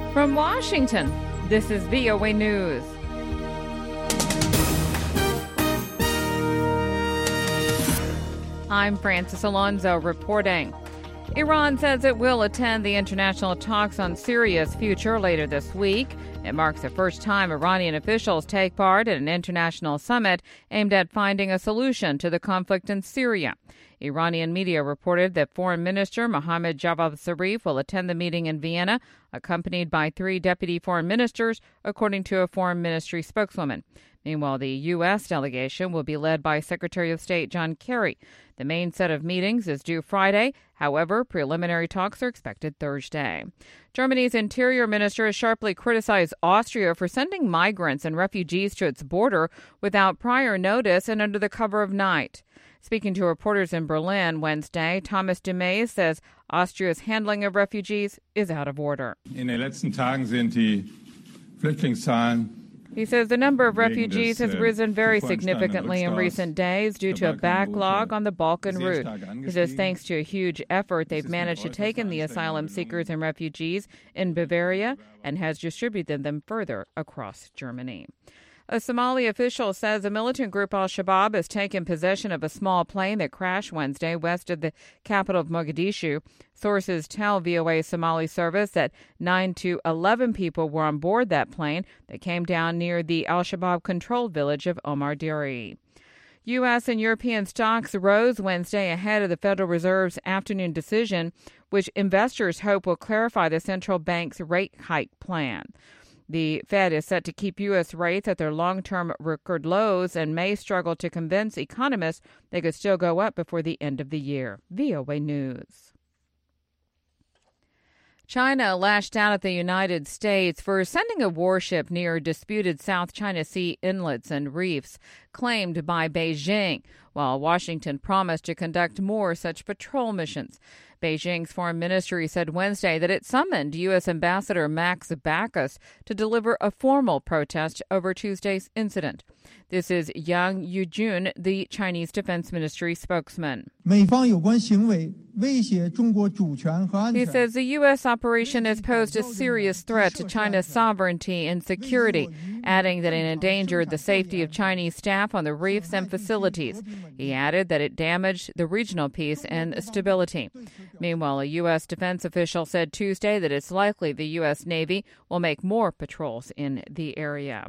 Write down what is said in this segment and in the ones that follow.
From Washington, this is VOA News. I'm Francis Alonso reporting. Iran says it will attend the international talks on Syria's future later this week. It marks the first time Iranian officials take part in an international summit aimed at finding a solution to the conflict in Syria. Iranian media reported that Foreign Minister Mohammad Javad Zarif will attend the meeting in Vienna, accompanied by 3 deputy foreign ministers, according to a foreign ministry spokeswoman. Meanwhile, the U.S. delegation will be led by Secretary of State John Kerry. The main set of meetings is due Friday. However, preliminary talks are expected Thursday. Germany's interior minister has sharply criticized Austria for sending migrants and refugees to its border without prior notice and under the cover of night. Speaking to reporters in Berlin Wednesday, Thomas de Mays says Austria's handling of refugees is out of order. In den letzten Tagen sind die Flüchtlingszahlen. He says the number of refugees has risen very significantly in recent days due to a backlog on the Balkan route. He says thanks to a huge effort, they've managed to take in the asylum seekers and refugees in Bavaria and has distributed them further across Germany. A Somali official says a militant group Al-Shabaab has taken possession of a small plane that crashed Wednesday west of the capital of Mogadishu. Sources tell VOA Somali service that 9 to 11 people were on board that plane that came down near the Al-Shabaab-controlled village of Omar Diri. U.S. and European stocks rose Wednesday ahead of the Federal Reserve's afternoon decision, which investors hope will clarify the central bank's rate hike plan. The Fed is set to keep U.S. rates at their long-term record lows and may struggle to convince economists they could still go up before the end of the year. VOA News. China lashed out at the United States for sending a warship near disputed South China Sea inlets and reefs claimed by Beijing, while Washington promised to conduct more such patrol missions. Beijing's foreign ministry said Wednesday that it summoned U.S. Ambassador Max Bacchus to deliver a formal protest over Tuesday's incident. This is Yang Yujun, the Chinese Defense Ministry spokesman. He says the U.S. operation has posed a serious threat to China's sovereignty and security, adding that it endangered the safety of Chinese staff on the reefs and facilities. He added that it damaged the regional peace and stability. Meanwhile, a U.S. defense official said Tuesday that it's likely the U.S. Navy will make more patrols in the area.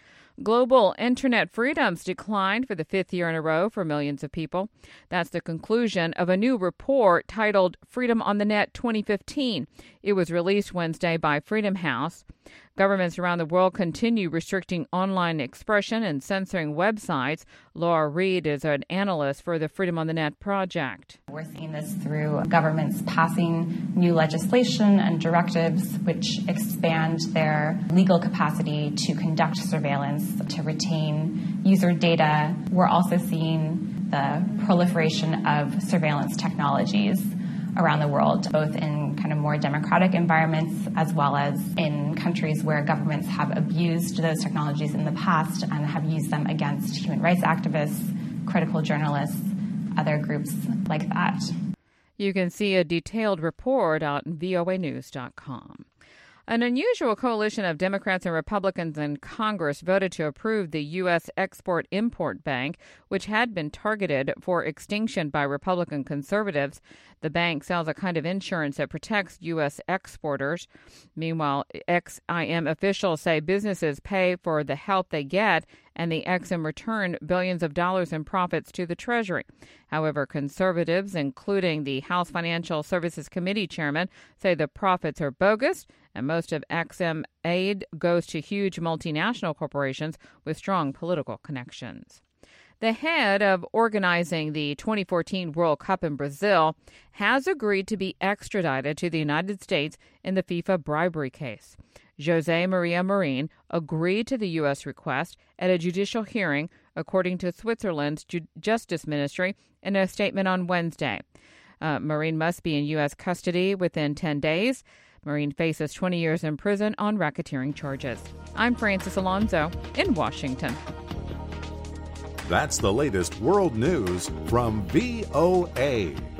Global internet freedoms declined for the 5th year in a row for millions of people. That's the conclusion of a new report titled Freedom on the Net 2015. It was released Wednesday by Freedom House. Governments around the world continue restricting online expression and censoring websites. Laura Reed is an analyst for the Freedom on the Net project. We're seeing this through governments passing new legislation and directives which expand their legal capacity to conduct surveillance, to retain user data. We're also seeing the proliferation of surveillance technologies around the world, both in kind of more democratic environments as well as in countries where governments have abused those technologies in the past and have used them against human rights activists, critical journalists, other groups like that. You can see a detailed report on voanews.com. An unusual coalition of Democrats and Republicans in Congress voted to approve the U.S. Export-Import Bank, which had been targeted for extinction by Republican conservatives. The bank sells a kind of insurance that protects U.S. exporters. Meanwhile, Ex-IM officials say businesses pay for the help they get, and the Ex-Im return billions of dollars in profits to the Treasury. However, conservatives, including the House Financial Services Committee chairman, say the profits are bogus, and most of Ex-Im aid goes to huge multinational corporations with strong political connections. The head of organizing the 2014 World Cup in Brazil has agreed to be extradited to the United States in the FIFA bribery case. José Maria Marin agreed to the U.S. request at a judicial hearing, according to Switzerland's Justice Ministry in a statement on Wednesday. Marin must be in U.S. custody within 10 days. Marin faces 20 years in prison on racketeering charges. I'm Francis Alonso in Washington. That's the latest world news from VOA.